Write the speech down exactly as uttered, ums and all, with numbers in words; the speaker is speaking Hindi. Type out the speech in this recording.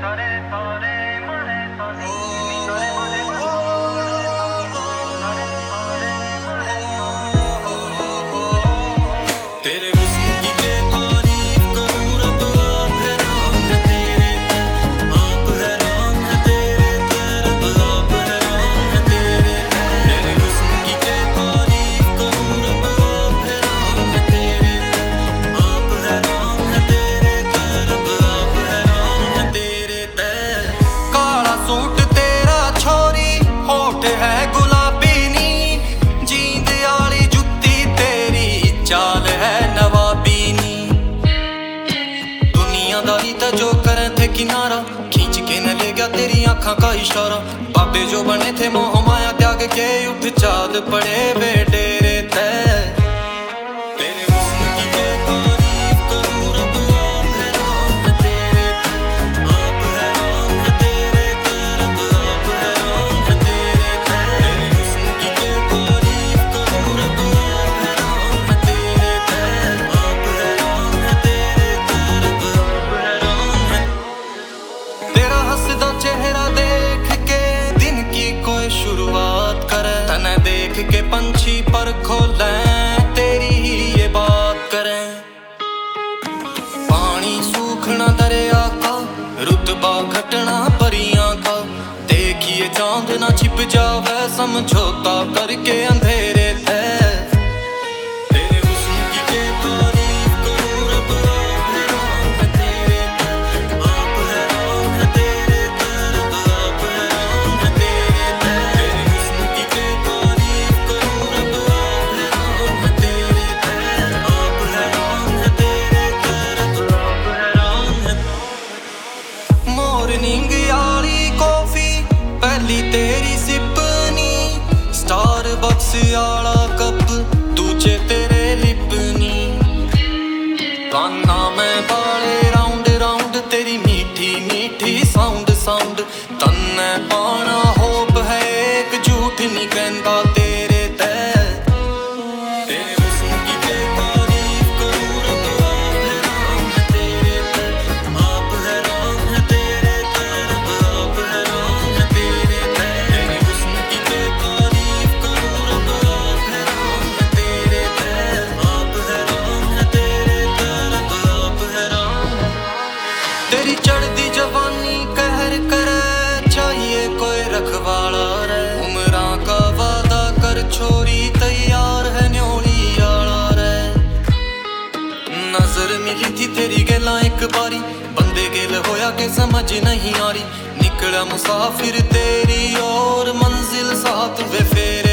जो करे थे किनारा खींच के न ले गया तेरी आँखों का इशारा। बाबे जो बने थे मोह माया त्याग के उठ चाल पड़े वे डेरे तय। चेहरा देख के दिन की कोई शुरुआत करे, तने देख के पंछी पर खोले तेरी ही ये बात करें। पानी सूखना दरिया का, रुतबा घटना परियां का, देखिए चांद ना छिप जावे समझौता करके अंधेरे थे। मॉर्निंग यारी कॉफी पहली तेरी सिपनी, स्टारबक्स आला कप दूजे तेरे लिपनी। काना में बाले राउंड राउंड तेरी मीठी मीठी साउंड साउंड, तन्ने पाना होप है एक झूठ नहीं कहता तेरे तय। तेरी चढ़ती जवानी कहर करे, चाहिए कोई रखवाला रे। उम्रा का वादा कर छोरी तैयार है न्योली आला रे। नजर मिली थी तेरी गला एक बारी, बंदे गेल होया के समझ नहीं आ रही। निकला मुसाफिर तेरी और मंजिल साथ वे फेर